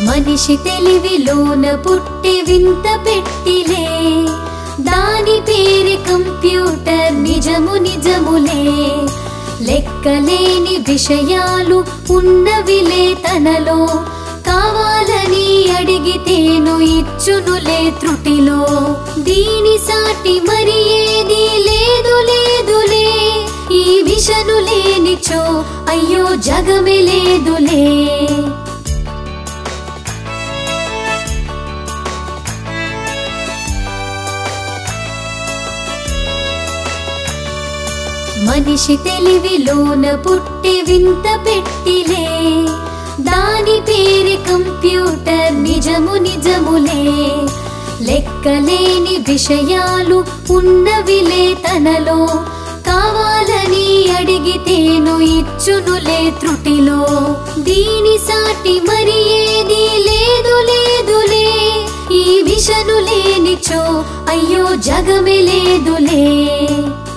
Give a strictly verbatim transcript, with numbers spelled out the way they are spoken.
మనిషి తెలివిలోన పుట్టి వింత పెట్టిలే, దాని పేరు కంప్యూటర్ నిజము నిజములే. లెక్కలేని విషయాలు ఉన్నవిలే తనలో, కావాలని అడిగితేను ఇచ్చునులే త్రుటిలో. దీని సాటి మరి ఏది లేదు లేదులే, ఈ విషను లేనిచో అయ్యో జగమే లేదులే. మనిషి తెలివిలోన పుట్టి వింత పెట్టిలే, దాని పేరు కంప్యూటర్ నిజము నిజములే. లెక్కలేని విషయాలు ఉన్నవిలే తనలో, కావాలని అడిగితేను ఇచ్చునులే త్రుటిలో. దీని సాటి మరి ఏది లేదు లేదులే, ఈ విషను లేనిచో అయ్యో జగమే లేదులే.